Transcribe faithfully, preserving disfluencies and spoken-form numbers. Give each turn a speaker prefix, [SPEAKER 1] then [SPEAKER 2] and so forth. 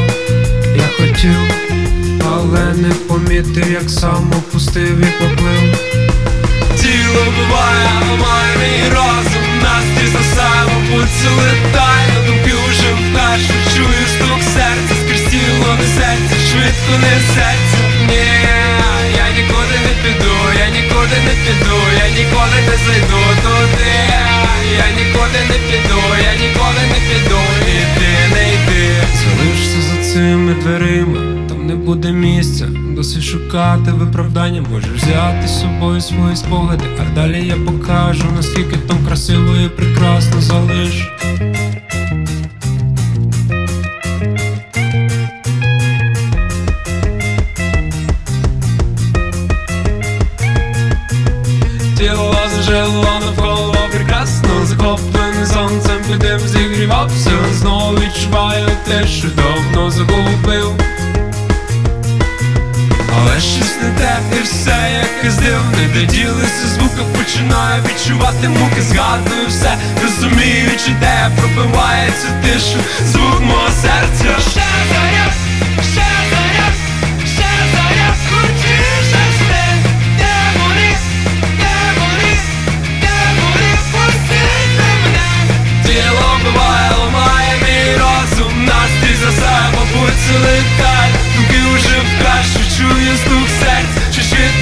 [SPEAKER 1] Я хотів, але не помітив, як сам опустив і поплив.
[SPEAKER 2] Тіло буває, ламає мій розум, настрій засає, мабуть, це летає. Думки уже вперше чую стук серця, скрізь тіло несеться, швидко несеться. Ні, я нікуди не піду, я нікуди не піду, я ніколи не зайду туди. Я нікуди не піду, я ніколи не піду, іди, не йди.
[SPEAKER 1] Залишся за цими дверима, там не буде місця. Досить шукати виправдання, можеш взяти з собою свої спогади, а далі я покажу, наскільки там красиво і прекрасно. Залиш.
[SPEAKER 2] Тіло зажило навколо прекрасно, захоплений сонцем під ним зігрівався. Знову відчуваю те, що давно загубив. Але щось не те, і все якесь дивне, де ділися звуки, починаю відчувати муки. Згадую все, розумію, чи де пробивається тишу, звук мого серця. Ще заряд, ще заряд, ще заряд, крутіше сни. Демони, демони, демони, пустите мене. Тіло вбиває, ламає мій розум, настрій засає, мабуть, це летає. Думки уже в кашу, чую стук серця, чи швидко